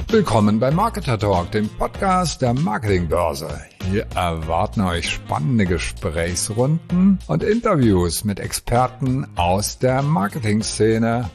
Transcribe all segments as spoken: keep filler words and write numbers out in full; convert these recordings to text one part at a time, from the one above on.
Willkommen bei Marketer Talk, dem Podcast der Marketingbörse. Hier erwarten euch spannende Gesprächsrunden und Interviews mit Experten aus der Marketingszene.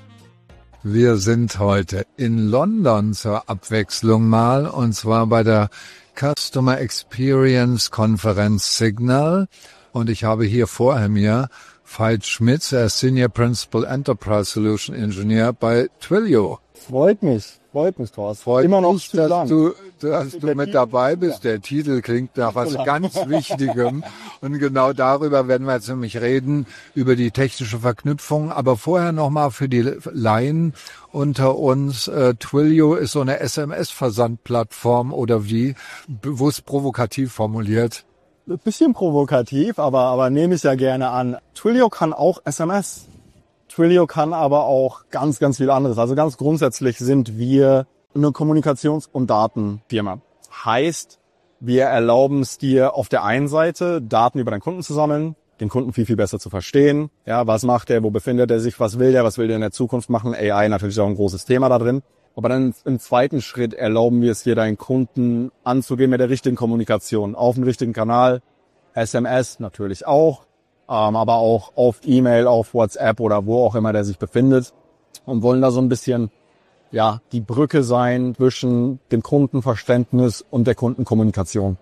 Wir sind heute in London zur Abwechslung mal, und zwar bei der Customer Experience Konferenz Signal. Und ich habe hier vor mir Veit Schmitz, er ist Senior Principal Enterprise Solution Engineer bei Twilio. Freut mich, freut mich, Thorsten. Freut Immer noch mich, zu dass lang. du, dass du mit Titel, dabei bist. ja. Der Titel klingt nach was ganz Wichtigem. Und genau darüber werden wir jetzt nämlich reden, über die technische Verknüpfung. Aber vorher nochmal für die Laien unter uns. Äh, Twilio ist so eine S M S-Versandplattform oder wie? Bewusst provokativ formuliert. Ein bisschen provokativ, aber, aber nehme ich ja gerne an. Twilio kann auch S M S. Twilio kann aber auch ganz, ganz viel anderes. Also ganz grundsätzlich sind wir eine Kommunikations- und Datenfirma. Heißt, wir erlauben es dir auf der einen Seite, Daten über deinen Kunden zu sammeln, den Kunden viel, viel besser zu verstehen. Ja, was macht er, wo befindet er sich, was will der, was will der in der Zukunft machen? A I natürlich auch ein großes Thema da drin. Aber dann im zweiten Schritt erlauben wir es dir, deinen Kunden anzugehen mit der richtigen Kommunikation. Auf dem richtigen Kanal, S M S natürlich auch. Ähm, aber auch auf E-Mail, auf WhatsApp oder wo auch immer der sich befindet, und wollen da so ein bisschen, ja, die Brücke sein zwischen dem Kundenverständnis und der Kundenkommunikation.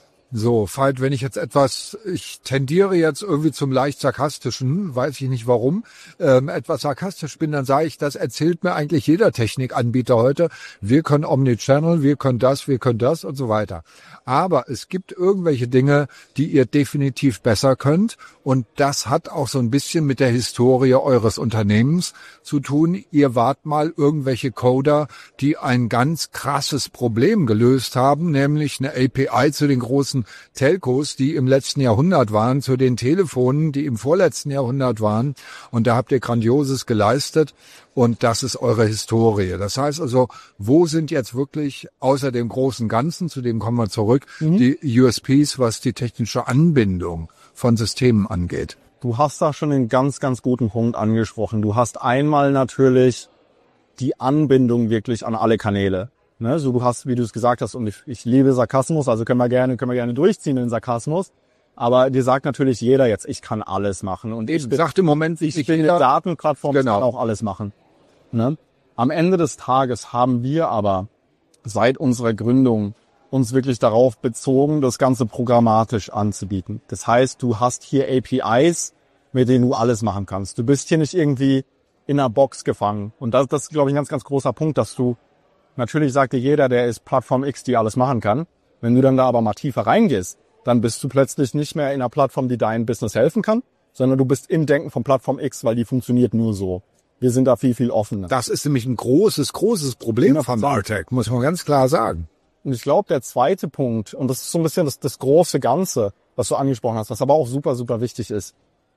So, Veit, wenn ich jetzt etwas, ich tendiere jetzt irgendwie zum leicht sarkastischen, weiß ich nicht warum, ähm, etwas sarkastisch bin, dann sage ich, das erzählt mir eigentlich jeder Technikanbieter heute. Wir können Omnichannel, wir können das, wir können das und so weiter. Aber es gibt irgendwelche Dinge, die ihr definitiv besser könnt, und das hat auch so ein bisschen mit der Historie eures Unternehmens zu tun. Ihr wart mal irgendwelche Coder, die ein ganz krasses Problem gelöst haben, nämlich eine A P I zu den großen Telcos, die im letzten Jahrhundert waren, zu den Telefonen, die im vorletzten Jahrhundert waren. Und da habt ihr Grandioses geleistet, und das ist eure Historie. Das heißt also, wo sind jetzt wirklich außer dem großen Ganzen, zu dem kommen wir zurück, mhm. die U S Ps, was die technische Anbindung von Systemen angeht? Du hast da schon einen ganz, ganz guten Punkt angesprochen. Du hast einmal natürlich die Anbindung wirklich an alle Kanäle. Ne, so du hast, wie du es gesagt hast, und ich, ich liebe Sarkasmus, also können wir gerne, können wir gerne durchziehen den Sarkasmus. Aber dir sagt natürlich jeder jetzt, ich kann alles machen. Und ich bin, sagt im Moment sich ich bin eine Datenplattform, genau. Ich kann auch alles machen. Ne? Am Ende des Tages haben wir aber seit unserer Gründung uns wirklich darauf bezogen, das Ganze programmatisch anzubieten. Das heißt, du hast hier A P Is, mit denen du alles machen kannst. Du bist hier nicht irgendwie in einer Box gefangen. Und das, das ist, glaube ich, ein ganz, ganz großer Punkt, dass du, natürlich sagt dir jeder, der ist Plattform X, die alles machen kann. Wenn du dann da aber mal tiefer reingehst, dann bist du plötzlich nicht mehr in einer Plattform, die dein Business helfen kann, sondern du bist im Denken von Plattform X, weil die funktioniert nur so. Wir sind da viel, viel offener. Das ist nämlich ein großes, großes Problem von MarTech, muss man ganz klar sagen. Und ich glaube, der zweite Punkt, und das ist so ein bisschen das, das große Ganze, was du angesprochen hast, was aber auch super, super wichtig ist.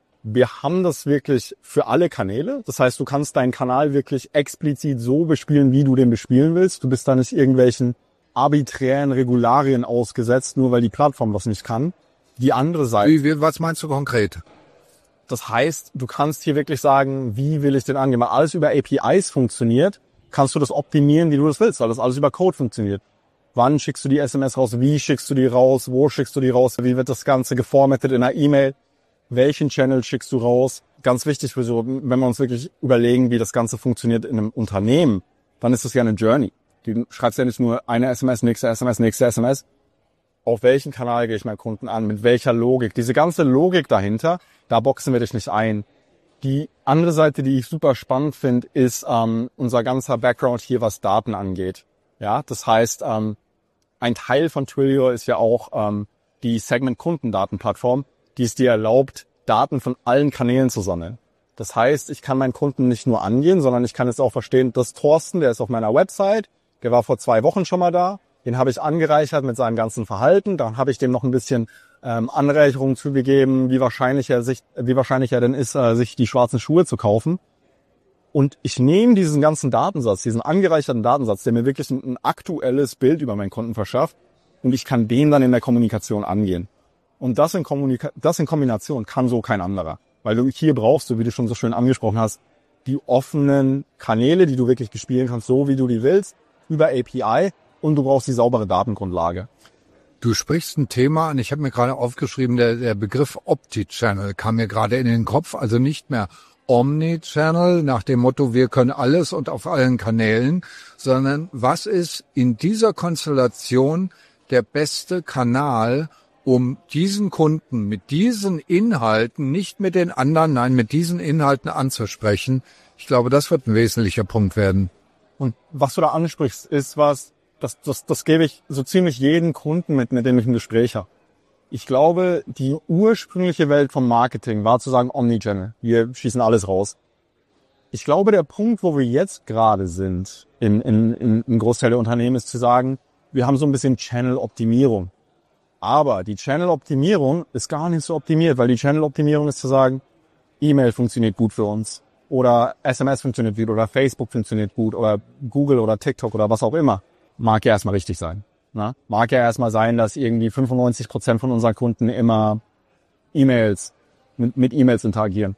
Wir haben das wirklich für alle Kanäle. Das heißt, du kannst deinen Kanal wirklich explizit so bespielen, wie du den bespielen willst. Du bist da nicht irgendwelchen arbiträren Regularien ausgesetzt, nur weil die Plattform das nicht kann. Die andere Seite. Wie, wie, was meinst du konkret? Das heißt, du kannst hier wirklich sagen, wie will ich den angehen? Weil alles über A P Is funktioniert, kannst du das optimieren, wie du das willst, weil das alles über Code funktioniert. Wann schickst du die S M S raus? Wie schickst du die raus? Wo schickst du die raus? Wie wird das Ganze geformattet in einer E-Mail? Welchen Channel schickst du raus? Ganz wichtig für so, wenn wir uns wirklich überlegen, wie das Ganze funktioniert in einem Unternehmen, dann ist das ja eine Journey. Du schreibst ja nicht nur eine S M S, nächste S M S, nächste S M S. Auf welchen Kanal gehe ich meinen Kunden an? Mit welcher Logik? Diese ganze Logik dahinter, da boxen wir dich nicht ein. Die andere Seite, die ich super spannend finde, ist ähm, unser ganzer Background hier, was Daten angeht. Ja, das heißt, ähm, ein Teil von Twilio ist ja auch ähm, die Segment-Kundendatenplattform, die es dir erlaubt, Daten von allen Kanälen zu sammeln. Das heißt, ich kann meinen Kunden nicht nur angehen, sondern ich kann jetzt auch verstehen, dass Thorsten, der ist auf meiner Website, der war vor zwei Wochen schon mal da, den habe ich angereichert mit seinem ganzen Verhalten, dann habe ich dem noch ein bisschen ähm, Anreicherungen zugegeben, wie wahrscheinlich er sich, wie wahrscheinlich er denn ist, äh, sich die schwarzen Schuhe zu kaufen. Und ich nehme diesen ganzen Datensatz, diesen angereicherten Datensatz, der mir wirklich ein, ein aktuelles Bild über meinen Kunden verschafft, und ich kann den dann in der Kommunikation angehen. Und das in, Kommunika- das in Kombination kann so kein anderer. Weil du hier brauchst du, wie du schon so schön angesprochen hast, die offenen Kanäle, die du wirklich bespielen kannst, so wie du die willst. über A P I und du brauchst die saubere Datengrundlage. Du sprichst ein Thema an, ich habe mir gerade aufgeschrieben, der, der Begriff Omnichannel kam mir gerade in den Kopf, also nicht mehr Omnichannel nach dem Motto, wir können alles und auf allen Kanälen, sondern was ist in dieser Konstellation der beste Kanal, um diesen Kunden mit diesen Inhalten, nicht mit den anderen, nein, mit diesen Inhalten anzusprechen. Ich glaube, das wird ein wesentlicher Punkt werden. Und was du da ansprichst, ist was, das, das, das gebe ich so ziemlich jedem Kunden mit, mit dem ich ein Gespräch habe. Ich glaube, die ursprüngliche Welt vom Marketing war zu sagen Omnichannel. Wir schießen alles raus. Ich glaube, der Punkt, wo wir jetzt gerade sind, in, in, in, im Großteil der Unternehmen, ist zu sagen, wir haben so ein bisschen Channel-Optimierung. Aber die Channel-Optimierung ist gar nicht so optimiert, weil die Channel-Optimierung ist zu sagen, E-Mail funktioniert gut für uns oder S M S funktioniert gut oder Facebook funktioniert gut oder Google oder TikTok oder was auch immer. Mag ja erstmal richtig sein. Na? Mag ja erstmal sein, dass irgendwie fünfundneunzig Prozent von unseren Kunden immer E-Mails, mit, mit E-Mails interagieren.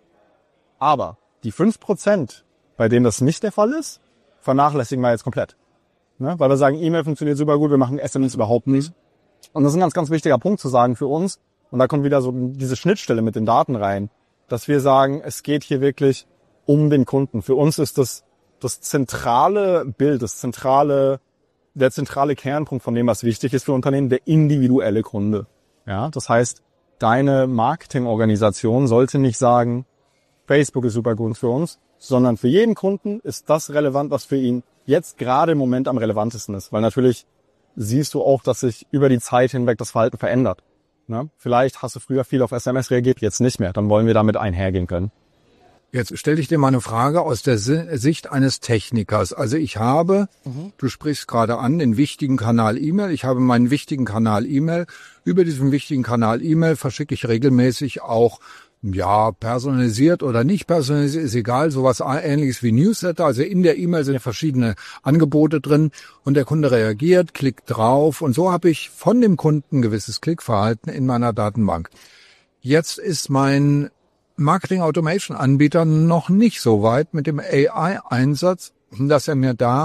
Aber die fünf Prozent, bei denen das nicht der Fall ist, vernachlässigen wir jetzt komplett. Ne? Weil wir sagen, E-Mail funktioniert super gut, wir machen S M S überhaupt nicht. Und das ist ein ganz, ganz wichtiger Punkt zu sagen für uns. Und da kommt wieder so diese Schnittstelle mit den Daten rein, dass wir sagen, es geht hier wirklich um den Kunden. Für uns ist das das zentrale Bild, das zentrale der zentrale Kernpunkt von dem, was wichtig ist für Unternehmen, der individuelle Kunde. Ja, das heißt, deine Marketingorganisation sollte nicht sagen, Facebook ist super gut für uns, sondern für jeden Kunden ist das relevant, was für ihn jetzt gerade im Moment am relevantesten ist. Weil natürlich siehst du auch, dass sich über die Zeit hinweg das Verhalten verändert. Ne? Vielleicht hast du früher viel auf S M S reagiert, jetzt nicht mehr. Dann wollen wir damit einhergehen können. Jetzt stelle ich dir mal eine Frage aus der Sicht eines Technikers. Also ich habe, mhm. du sprichst gerade an, den wichtigen Kanal E-Mail. Ich habe meinen wichtigen Kanal E-Mail. Über diesen wichtigen Kanal E-Mail verschicke ich regelmäßig auch, ja, personalisiert oder nicht personalisiert, ist egal, sowas Ähnliches wie Newsletter. Also in der E-Mail sind verschiedene Angebote drin und der Kunde reagiert, klickt drauf und so habe ich von dem Kunden ein gewisses Klickverhalten in meiner Datenbank. Jetzt ist mein Marketing Automation Anbieter noch nicht so weit mit dem A I-Einsatz, dass er mir da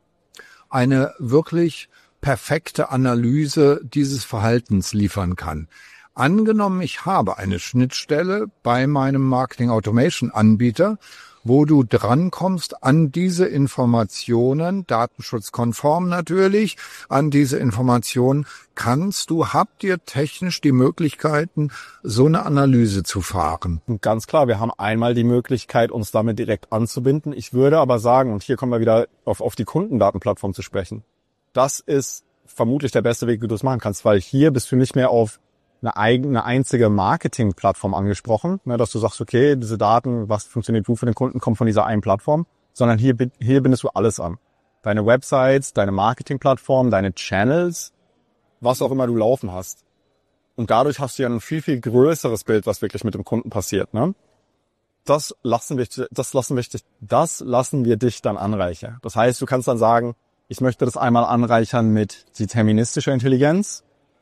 eine wirklich perfekte Analyse dieses Verhaltens liefern kann. Angenommen, ich habe eine Schnittstelle bei meinem Marketing Automation Anbieter, wo du drankommst an diese Informationen, datenschutzkonform natürlich, an diese Informationen, kannst du, habt ihr technisch die Möglichkeiten, so eine Analyse zu fahren? Und ganz klar, wir haben einmal die Möglichkeit, uns damit direkt anzubinden. Ich würde aber sagen, und hier kommen wir wieder auf, auf die Kundendatenplattform zu sprechen, das ist vermutlich der beste Weg, wie du es machen kannst, weil hier bist du nicht mehr auf eine eigene, einzige Marketingplattform angesprochen, ne, dass du sagst, okay, diese Daten, was funktioniert gut für den Kunden, kommt von dieser einen Plattform, sondern hier, hier bindest du alles an. Deine Websites, deine Marketingplattform, deine Channels, was auch immer du laufen hast. Und dadurch hast du ja ein viel, viel größeres Bild, was wirklich mit dem Kunden passiert, ne? Das lassen wir, das lassen wir dich, das lassen wir dich dann anreichern. Das heißt, du kannst dann sagen, ich möchte das einmal anreichern mit deterministischer Intelligenz.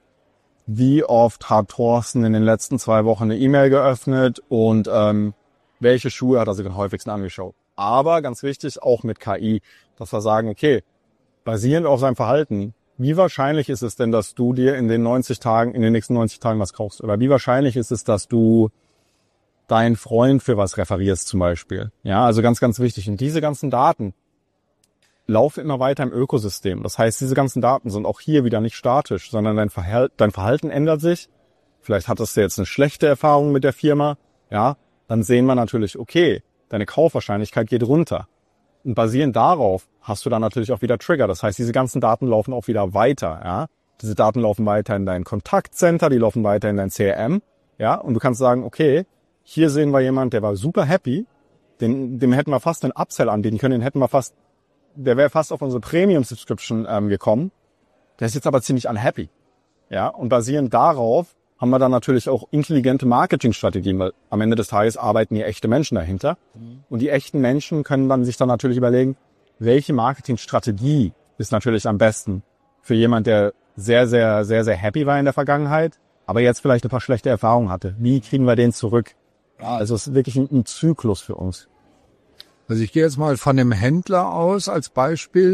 Wie oft hat Thorsten in den letzten zwei Wochen eine E-Mail geöffnet und ähm, welche Schuhe hat er sich am häufigsten angeschaut? Aber ganz wichtig, auch mit K I, dass wir sagen, okay, basierend auf seinem Verhalten, wie wahrscheinlich ist es denn, dass du dir in den neunzig Tagen, in den nächsten neunzig Tagen was kaufst? Oder wie wahrscheinlich ist es, dass du deinen Freund für was referierst zum Beispiel? Ja, also ganz, ganz wichtig. Und diese ganzen Daten laufen immer weiter im Ökosystem. Das heißt, diese ganzen Daten sind auch hier wieder nicht statisch, sondern dein Verhalten, dein Verhalten ändert sich. Vielleicht hattest du jetzt eine schlechte Erfahrung mit der Firma. Ja, dann sehen wir natürlich, okay, deine Kaufwahrscheinlichkeit geht runter. Und basierend darauf hast du dann natürlich auch wieder Trigger. Das heißt, diese ganzen Daten laufen auch wieder weiter. Ja, diese Daten laufen weiter in dein Kontaktcenter, die laufen weiter in dein C R M. Ja, und du kannst sagen, okay, hier sehen wir jemand, der war super happy. Den, dem hätten wir fast einen Upsell anbieten können. Den hätten wir fast Der wäre fast auf unsere Premium-Subscription ähm, gekommen. Der ist jetzt aber ziemlich unhappy. Ja, und basierend darauf haben wir dann natürlich auch intelligente Marketingstrategien, weil am Ende des Tages arbeiten hier echte Menschen dahinter. Mhm. Und die echten Menschen können dann sich dann natürlich überlegen, welche Marketingstrategie ist natürlich am besten für jemand, der sehr, sehr, sehr, sehr happy war in der Vergangenheit, aber jetzt vielleicht ein paar schlechte Erfahrungen hatte. Wie kriegen wir den zurück? Ja, also es ist wirklich ein, ein Zyklus für uns. Also ich gehe jetzt mal von dem Händler aus als Beispiel,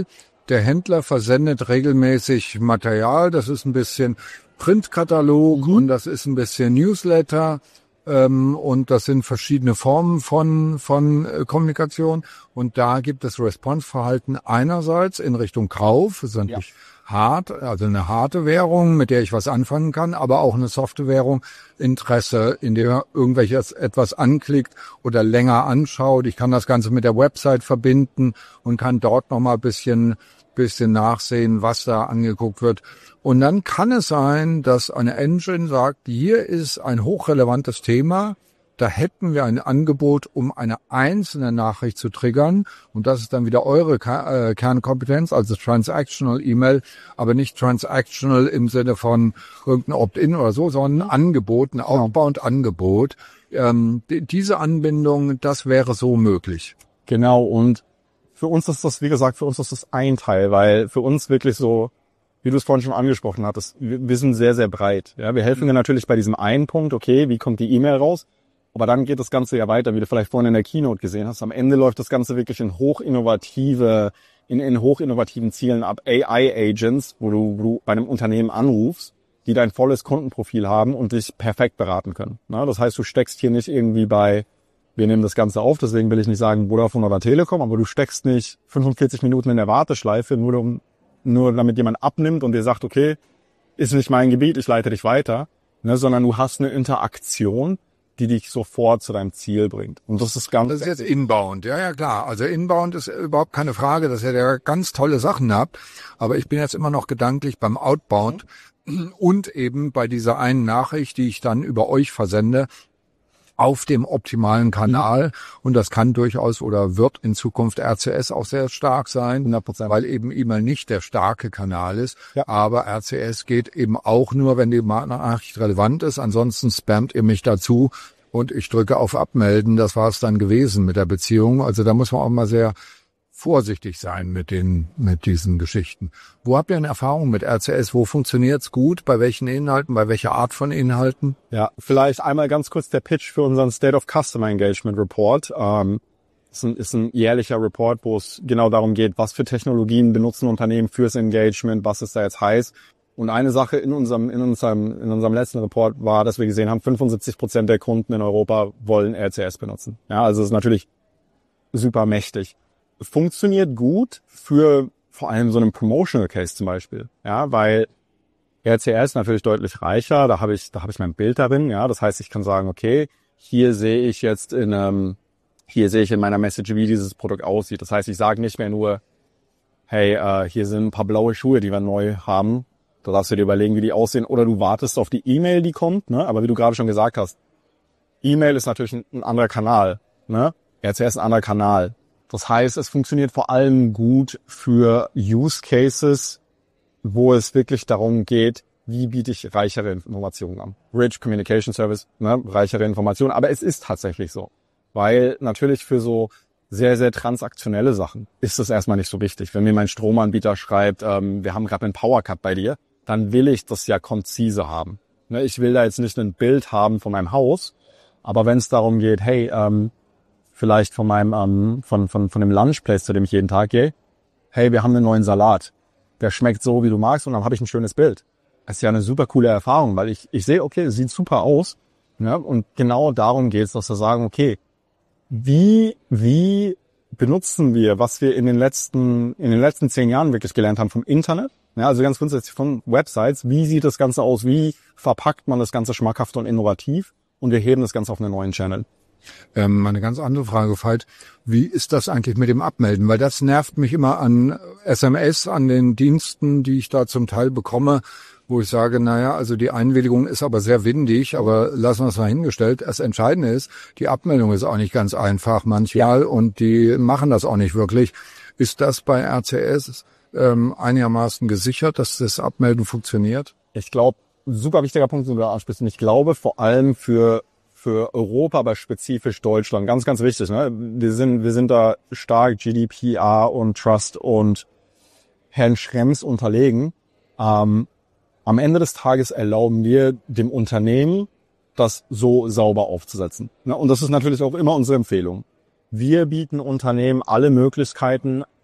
der Händler versendet regelmäßig Material. Das ist ein bisschen Printkatalog mhm. und das ist ein bisschen Newsletter. Ähm, und das sind verschiedene Formen von von äh, Kommunikation. Und da gibt es Response-Verhalten einerseits in Richtung Kauf, das ist natürlich ja. hart, also eine harte Währung, mit der ich was anfangen kann, aber auch eine softe Währung, Interesse, in der irgendwelches etwas anklickt oder länger anschaut. Ich kann das Ganze mit der Website verbinden und kann dort nochmal ein bisschen bisschen nachsehen, was da angeguckt wird. Und dann kann es sein, dass eine Engine sagt, hier ist ein hochrelevantes Thema, da hätten wir ein Angebot, um eine einzelne Nachricht zu triggern. Und das ist dann wieder eure K- äh, Kernkompetenz, also Transactional E-Mail, aber nicht Transactional im Sinne von irgendein Opt-in oder so, sondern Angebot, ein outbound Angebot. Ähm, die, diese Anbindung, das wäre so möglich. Genau, und für uns ist das, wie gesagt, für uns ist das ein Teil, weil für uns wirklich so, wie du es vorhin schon angesprochen hattest, wir, wir sind sehr, sehr breit. Ja, wir helfen dir natürlich bei diesem einen Punkt, okay, wie kommt die E-Mail raus? Aber dann geht das Ganze ja weiter, wie du vielleicht vorhin in der Keynote gesehen hast. Am Ende läuft das Ganze wirklich in hochinnovative, in, in hochinnovativen Zielen ab. A I-Agents, wo du, wo du bei einem Unternehmen anrufst, die dein volles Kundenprofil haben und dich perfekt beraten können. Na, das heißt, du steckst hier nicht irgendwie bei, wir nehmen das Ganze auf, deswegen will ich nicht sagen Vodafone oder Telekom, aber du steckst nicht fünfundvierzig Minuten in der Warteschleife, nur, um, nur damit jemand abnimmt und dir sagt, okay, ist nicht mein Gebiet, ich leite dich weiter, ne, sondern du hast eine Interaktion, die dich sofort zu deinem Ziel bringt. Und das ist ganz... Das ist jetzt Inbound, ja, ja, klar. Also Inbound ist überhaupt keine Frage, dass ihr da ganz tolle Sachen habt. Aber ich bin jetzt immer noch gedanklich beim Outbound mhm. und eben bei dieser einen Nachricht, die ich dann über euch versende, auf dem optimalen Kanal. Mhm. Und das kann durchaus oder wird in Zukunft R C S auch sehr stark sein, hundert Prozent, weil eben E-Mail nicht der starke Kanal ist. Ja. Aber R C S geht eben auch nur, wenn die Nachricht relevant ist. Ansonsten spammt ihr mich dazu und ich drücke auf Abmelden. Das war es dann gewesen mit der Beziehung. Also da muss man auch mal sehr vorsichtig sein mit den, mit diesen Geschichten. Wo habt ihr eine Erfahrung mit R C S? Wo funktioniert's gut? Bei welchen Inhalten? Bei welcher Art von Inhalten? Ja, vielleicht einmal ganz kurz der Pitch für unseren State of Customer Engagement Report. Ähm, ist ein, ist ein jährlicher Report, wo es genau darum geht, was für Technologien benutzen Unternehmen fürs Engagement, was ist da jetzt heiß. Und eine Sache in unserem, in unserem, in unserem letzten Report war, dass wir gesehen haben, fünfundsiebzig Prozent der Kunden in Europa wollen R C S benutzen. Ja, also es ist natürlich super mächtig. Funktioniert gut für vor allem so einen Promotional Case zum Beispiel, ja, weil R C S natürlich deutlich reicher, da habe ich, da habe ich mein Bild darin, ja, das heißt, ich kann sagen, okay, hier sehe ich jetzt in einem, hier sehe ich in meiner Message, wie dieses Produkt aussieht. Das heißt, ich sage nicht mehr nur, hey, äh, hier sind ein paar blaue Schuhe, die wir neu haben, da darfst du dir überlegen, wie die aussehen, oder du wartest auf die E-Mail, die kommt, ne, aber wie du gerade schon gesagt hast, E-Mail ist natürlich ein, ein anderer Kanal, ne, R C S ist ein anderer Kanal. Das heißt, es funktioniert vor allem gut für Use Cases, wo es wirklich darum geht, wie biete ich reichere Informationen an. Rich Communication Service, ne, reichere Informationen. Aber es ist tatsächlich so. Weil natürlich für so sehr, sehr transaktionelle Sachen ist es erstmal nicht so wichtig. Wenn mir mein Stromanbieter schreibt, ähm, wir haben gerade einen Power Cut bei dir, dann will ich das ja konzise haben. Ne, ich will da jetzt nicht ein Bild haben von meinem Haus, aber wenn es darum geht, hey, ähm, vielleicht von meinem, ähm, von, von, von dem Lunchplace, zu dem ich jeden Tag gehe. Hey, wir haben einen neuen Salat. Der schmeckt so, wie du magst, und dann habe ich ein schönes Bild. Das ist ja eine super coole Erfahrung, weil ich, ich sehe, okay, es sieht super aus. Ja, und genau darum geht es, dass wir sagen, okay, wie, wie benutzen wir, was wir in den letzten, in den letzten zehn Jahren wirklich gelernt haben vom Internet? Ja, also ganz grundsätzlich von Websites. Wie sieht das Ganze aus? Wie verpackt man das Ganze schmackhaft und innovativ? Und wir heben das Ganze auf einen neuen Channel. Ähm, eine ganz andere Frage, Veit. Wie ist das eigentlich mit dem Abmelden? Weil das nervt mich immer an S M S, an den Diensten, die ich da zum Teil bekomme, wo ich sage, naja, also die Einwilligung ist aber sehr windig, aber lassen wir es mal hingestellt. Das Entscheidende ist, die Abmeldung ist auch nicht ganz einfach manchmal, ja, und die machen das auch nicht wirklich. Ist das bei R C S ähm, einigermaßen gesichert, dass das Abmelden funktioniert? Ich glaube, super wichtiger Punkt, den du da ansprichst. Und ich glaube, vor allem für für Europa, aber spezifisch Deutschland. Ganz, ganz wichtig, ne? Wir sind, wir sind da stark G D P R und Trust und Herrn Schrems unterlegen. Ähm, am Ende des Tages erlauben wir dem Unternehmen, das so sauber aufzusetzen. Ne? Und das ist natürlich auch immer unsere Empfehlung. Wir bieten Unternehmen alle Möglichkeiten,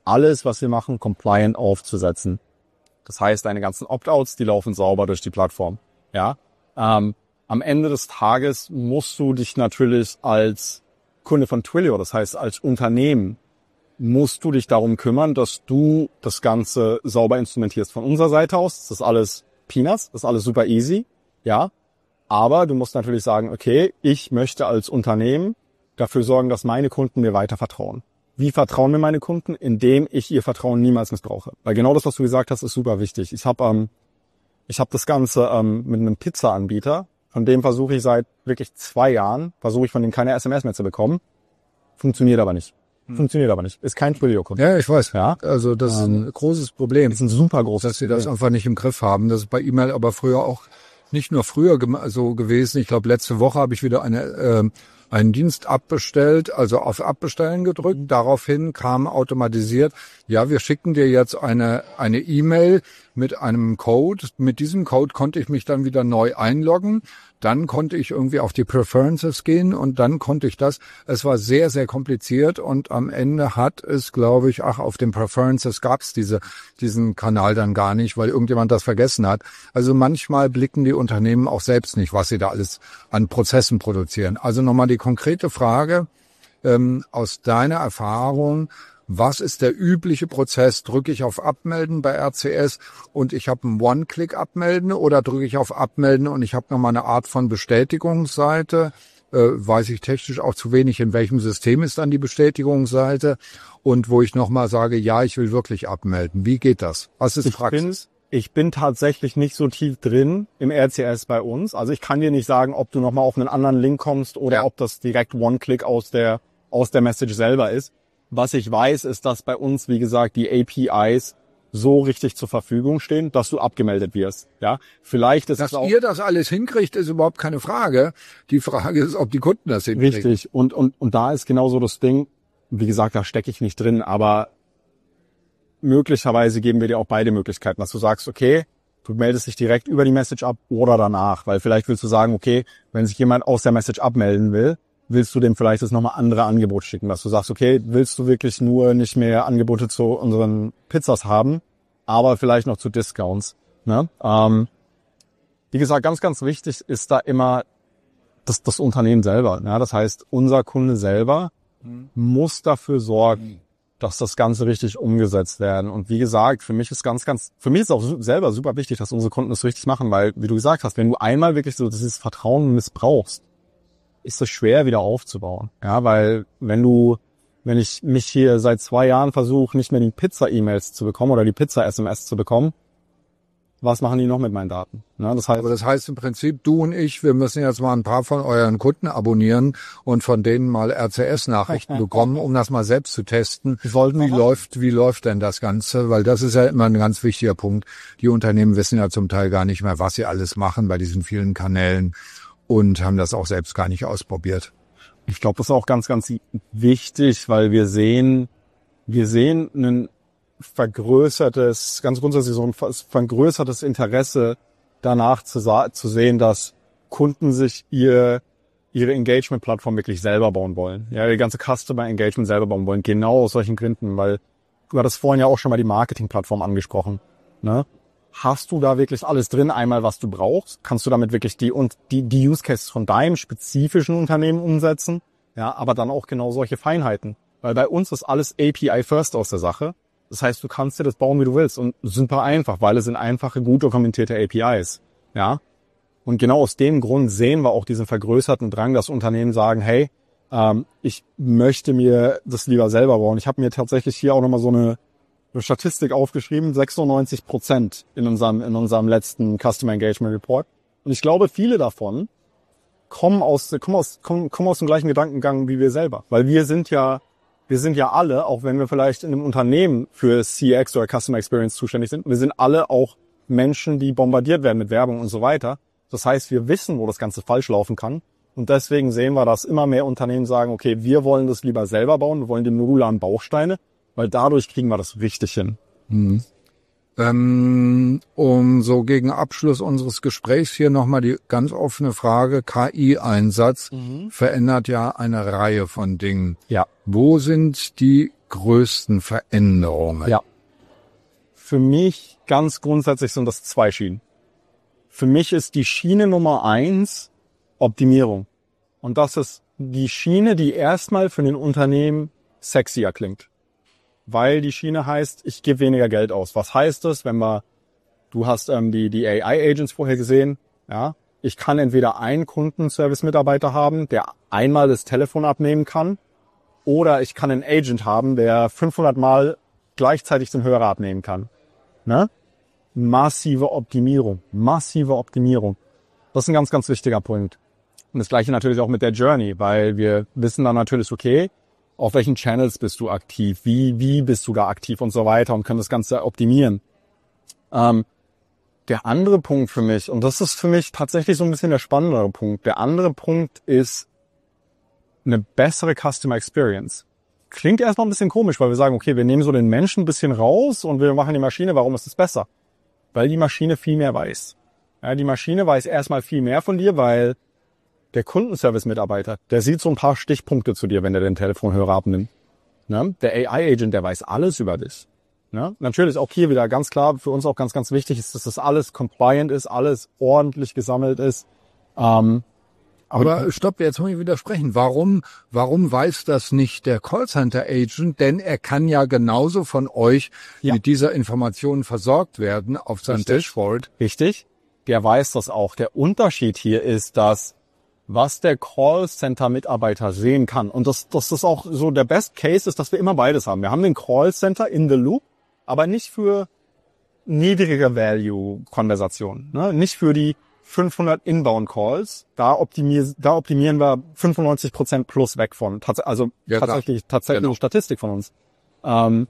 alles, was wir machen, compliant aufzusetzen. Das heißt, deine ganzen Opt-outs, die laufen sauber durch die Plattform. Ja, ähm, am Ende des Tages musst du dich natürlich als Kunde von Twilio, das heißt als Unternehmen, musst du dich darum kümmern, dass du das Ganze sauber instrumentierst. Von unserer Seite aus, das ist alles Peanuts, das ist alles super easy, ja. Aber du musst natürlich sagen, okay, ich möchte als Unternehmen dafür sorgen, dass meine Kunden mir weiter vertrauen. Wie vertrauen mir meine Kunden? Indem ich ihr Vertrauen niemals missbrauche. Weil genau das, was du gesagt hast, ist super wichtig. Ich habe ähm, ich habe das Ganze ähm, mit einem Pizza-Anbieter, von dem versuche ich seit wirklich zwei Jahren, versuche ich von dem keine S M S mehr zu bekommen. Funktioniert aber nicht. Funktioniert aber nicht. Ist kein Twilio-Kunde. Ja, ich weiß. Ja. Also das ähm, ist ein großes Problem. Ist ein super großes dass sie das Problem. einfach nicht im Griff haben. Das ist bei E-Mail aber früher auch nicht nur früher so gewesen. Ich glaube, letzte Woche habe ich wieder eine äh, einen Dienst abbestellt, also auf Abbestellen gedrückt. Daraufhin kam automatisiert, ja, wir schicken dir jetzt eine eine E-Mail mit einem Code. Mit diesem Code konnte ich mich dann wieder neu einloggen. Dann konnte ich irgendwie auf die Preferences gehen und dann konnte ich das. Es war sehr, sehr kompliziert und am Ende hat es, glaube ich, ach, auf den Preferences gab es diese, diesen Kanal dann gar nicht, weil irgendjemand das vergessen hat. Also manchmal blicken die Unternehmen auch selbst nicht, was sie da alles an Prozessen produzieren. Also nochmal die konkrete Frage ähm, aus deiner Erfahrung. Was ist der übliche Prozess? Drücke ich auf Abmelden bei R C S und ich habe ein One-Click-Abmelden oder drücke ich auf Abmelden und ich habe nochmal eine Art von Bestätigungsseite? Äh, weiß ich technisch auch zu wenig, in welchem System ist dann die Bestätigungsseite und wo ich nochmal sage, ja, ich will wirklich abmelden. Wie geht das? Was ist ich Praxis? Bin, ich bin tatsächlich nicht so tief drin im R C S bei uns. Also ich kann dir nicht sagen, ob du nochmal auf einen anderen Link kommst oder Ja. ob das direkt One-Click aus der, aus der Message selber ist. Was ich weiß, ist, dass bei uns, wie gesagt, die A P Is so richtig zur Verfügung stehen, dass du abgemeldet wirst. Ja, vielleicht ist Dass es auch ihr das alles hinkriegt, ist überhaupt keine Frage. Die Frage ist, ob die Kunden das hinkriegen. richtig. Und und und da ist genauso das Ding. Wie gesagt, da stecke ich nicht drin, aber möglicherweise geben wir dir auch beide Möglichkeiten, dass du sagst, okay, du meldest dich direkt über die Message ab oder danach, weil vielleicht willst du sagen, okay, wenn sich jemand aus der Message abmelden will, willst du dem vielleicht jetzt nochmal andere Angebote schicken, dass du sagst, okay, willst du wirklich nur nicht mehr Angebote zu unseren Pizzas haben, aber vielleicht noch zu Discounts. Ne? Ähm, wie gesagt, ganz, ganz wichtig ist da immer das, das Unternehmen selber. Ja? Das heißt, unser Kunde selber mhm. muss dafür sorgen, dass das Ganze richtig umgesetzt werden. Und wie gesagt, für mich ist ganz, ganz, für mich ist auch selber super wichtig, dass unsere Kunden das richtig machen, weil, wie du gesagt hast, wenn du einmal wirklich so dieses Vertrauen missbrauchst, ist es schwer wieder aufzubauen. Ja, weil wenn du, wenn ich mich hier seit zwei Jahren versuche, nicht mehr die Pizza-E-Mails zu bekommen oder die Pizza-S M S zu bekommen, was machen die noch mit meinen Daten? Ja, das heißt, Aber das heißt im Prinzip, du und ich, wir müssen jetzt mal ein paar von euren Kunden abonnieren und von denen mal R C S-Nachrichten bekommen, um das mal selbst zu testen. Wie läuft, wie läuft denn das Ganze? Weil das ist ja immer ein ganz wichtiger Punkt. Die Unternehmen wissen ja zum Teil gar nicht mehr, was sie alles machen bei diesen vielen Kanälen. Und haben das auch selbst gar nicht ausprobiert. Ich glaube, das ist auch ganz, ganz wichtig, weil wir sehen, wir sehen ein vergrößertes, ganz grundsätzlich so ein vergrößertes Interesse danach zu, zu sehen, dass Kunden sich ihr, ihre Engagement-Plattform wirklich selber bauen wollen. Ja, die ganze Customer Engagement selber bauen wollen. Genau aus solchen Gründen, weil du hattest vorhin ja auch schon mal die Marketing-Plattform angesprochen, ne? Hast du da wirklich alles drin, einmal was du brauchst? Kannst du damit wirklich die und die, die Use Cases von deinem spezifischen Unternehmen umsetzen? Ja, aber dann auch genau solche Feinheiten. Weil bei uns ist alles A P I first aus der Sache. Das heißt, du kannst dir das bauen, wie du willst. Und super einfach, weil es sind einfache, gut dokumentierte A P Is. Ja. Und genau aus dem Grund sehen wir auch diesen vergrößerten Drang, dass Unternehmen sagen, hey, ähm, ich möchte mir das lieber selber bauen. Ich habe mir tatsächlich hier auch nochmal so eine Statistik aufgeschrieben, sechsundneunzig Prozent in unserem, in unserem letzten Customer Engagement Report. Und ich glaube, viele davon kommen aus, kommen aus, kommen, kommen aus dem gleichen Gedankengang wie wir selber. Weil wir sind ja, wir sind ja alle, auch wenn wir vielleicht in einem Unternehmen für C X oder Customer Experience zuständig sind, wir sind alle auch Menschen, die bombardiert werden mit Werbung und so weiter. Das heißt, wir wissen, wo das Ganze falsch laufen kann. Und deswegen sehen wir, dass immer mehr Unternehmen sagen, okay, wir wollen das lieber selber bauen, wir wollen die modularen Bausteine, weil dadurch kriegen wir das richtig hin. Mhm. Ähm, um so gegen Abschluss unseres Gesprächs hier nochmal die ganz offene Frage, K I-Einsatz mhm. verändert ja eine Reihe von Dingen. Ja. Wo sind die größten Veränderungen? Ja. Für mich ganz grundsätzlich sind das zwei Schienen. Für mich ist die Schiene Nummer eins Optimierung. Und das ist die Schiene, die erstmal für den Unternehmen sexier klingt. Weil die Schiene heißt, ich gebe weniger Geld aus. Was heißt das, wenn wir, du hast ähm, die, die A I-Agents vorher gesehen, ja? Ich kann entweder einen Kundenservice-Mitarbeiter haben, der einmal das Telefon abnehmen kann, oder ich kann einen Agent haben, der fünfhundert Mal gleichzeitig den Hörer abnehmen kann. Ne? Massive Optimierung, massive Optimierung. Das ist ein ganz, ganz wichtiger Punkt. Und das Gleiche natürlich auch mit der Journey, weil wir wissen dann natürlich, okay, auf welchen Channels bist du aktiv, wie, wie bist du da aktiv und so weiter und können das Ganze optimieren. Ähm, der andere Punkt für mich, und das ist für mich tatsächlich so ein bisschen der spannendere Punkt, der andere Punkt ist eine bessere Customer Experience. Klingt erstmal ein bisschen komisch, weil wir sagen, okay, wir nehmen so den Menschen ein bisschen raus und wir machen die Maschine. Warum ist es besser? Weil die Maschine viel mehr weiß. Ja, die Maschine weiß erstmal viel mehr von dir, weil der Kundenservice-Mitarbeiter, der sieht so ein paar Stichpunkte zu dir, wenn er den Telefonhörer abnimmt. Ne? Der A I-Agent, der weiß alles über dich. Ne? Natürlich auch hier wieder ganz klar, für uns auch ganz, ganz wichtig ist, dass das alles compliant ist, alles ordentlich gesammelt ist. Ähm, Aber stopp, jetzt muss ich widersprechen. Warum, warum weiß das nicht der Callcenter-Agent? Denn er kann ja genauso von euch ja. mit dieser Information versorgt werden auf seinem Richtig. Dashboard. Richtig, der weiß das auch. Der Unterschied hier ist, dass was der Callcenter-Mitarbeiter sehen kann. Und das, das ist auch so der Best Case ist, dass wir immer beides haben. Wir haben den Callcenter in the Loop, aber nicht für niedrige Value-Konversationen, ne? Nicht für die fünfhundert Inbound-Calls, da, optimier, da optimieren wir fünfundneunzig Prozent plus weg von. Tats- also ja, tatsächlich, tatsächlich genau. Statistik von uns. Ähm,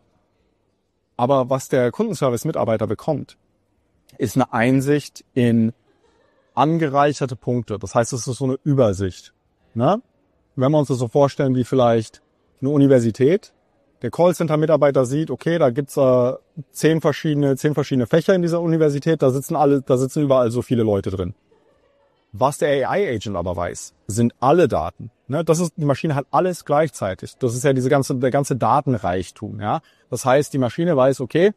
aber was der Kundenservice-Mitarbeiter bekommt, ist eine Einsicht in angereicherte Punkte. Das heißt, es ist so eine Übersicht. Ne? Wenn wir uns das so vorstellen wie vielleicht eine Universität, der Callcenter-Mitarbeiter sieht, okay, da gibt's äh, zehn verschiedene, zehn verschiedene Fächer in dieser Universität, da sitzen alle, da sitzen überall so viele Leute drin. Was der A I-Agent aber weiß, sind alle Daten. Ne? Das ist, die Maschine hat alles gleichzeitig. Das ist ja diese ganze, der ganze Datenreichtum. Ja, das heißt, die Maschine weiß, okay,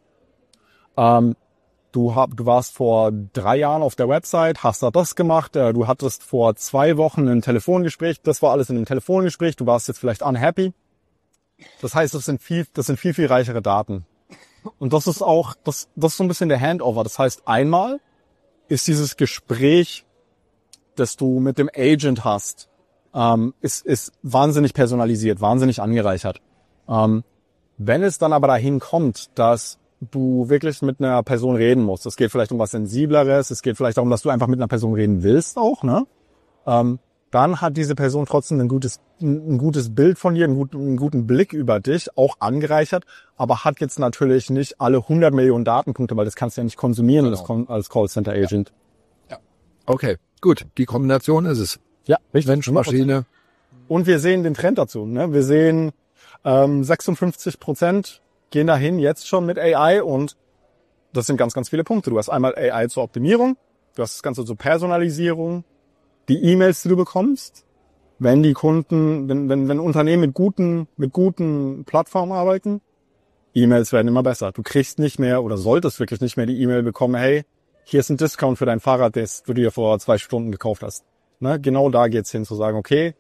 ähm, du hab, du warst vor drei Jahren auf der Website, hast da das gemacht, äh, du hattest vor zwei Wochen ein Telefongespräch, das war alles in einem Telefongespräch, du warst jetzt vielleicht unhappy. Das heißt, das sind viel, das sind viel, viel reichere Daten. Und das ist auch, das, das ist so ein bisschen der Handover. Das heißt, einmal ist dieses Gespräch, das du mit dem Agent hast, ähm, ist, ist wahnsinnig personalisiert, wahnsinnig angereichert. Ähm, wenn es dann aber dahin kommt, dass du wirklich mit einer Person reden musst, es geht vielleicht um was Sensibleres, es geht vielleicht darum, dass du einfach mit einer Person reden willst auch, ne? Ähm, dann hat diese Person trotzdem ein gutes, ein gutes Bild von dir, einen guten, einen guten Blick über dich, auch angereichert, aber hat jetzt natürlich nicht alle hundert Millionen Datenpunkte, weil das kannst du ja nicht konsumieren genau. als, als Callcenter-Agent. Ja. ja. Okay, gut. Die Kombination ist es. Ja, richtig. Mensch, Maschine. Und wir sehen den Trend dazu. Ne? Wir sehen ähm, sechsundfünfzig Prozent gehen dahin jetzt schon mit A I und das sind ganz, ganz viele Punkte. Du hast einmal A I zur Optimierung, du hast das Ganze zur Personalisierung, die E-Mails, die du bekommst, wenn die Kunden, wenn, wenn, wenn Unternehmen mit guten, mit guten Plattformen arbeiten, E-Mails werden immer besser. Du kriegst nicht mehr oder solltest wirklich nicht mehr die E-Mail bekommen, hey, hier ist ein Discount für dein Fahrrad, das du dir vor zwei Stunden gekauft hast. Ne? Genau da geht's hin, zu sagen, okay,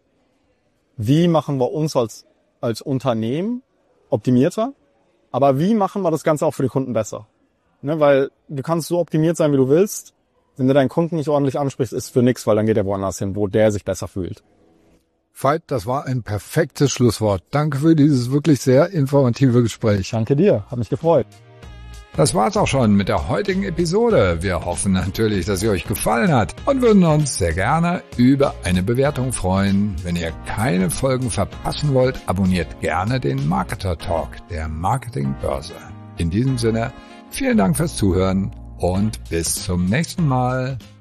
wie machen wir uns als, als Unternehmen optimierter, aber wie machen wir das Ganze auch für die Kunden besser? Ne? Weil du kannst so optimiert sein, wie du willst. Wenn du deinen Kunden nicht ordentlich ansprichst, ist für nichts, weil dann geht er woanders hin, wo der sich besser fühlt. Veit, das war ein perfektes Schlusswort. Danke für dieses wirklich sehr informative Gespräch. Danke dir, hat mich gefreut. Das war's auch schon mit der heutigen Episode. Wir hoffen natürlich, dass sie euch gefallen hat und würden uns sehr gerne über eine Bewertung freuen. Wenn ihr keine Folgen verpassen wollt, abonniert gerne den Marketer Talk der Marketingbörse. In diesem Sinne, vielen Dank fürs Zuhören und bis zum nächsten Mal.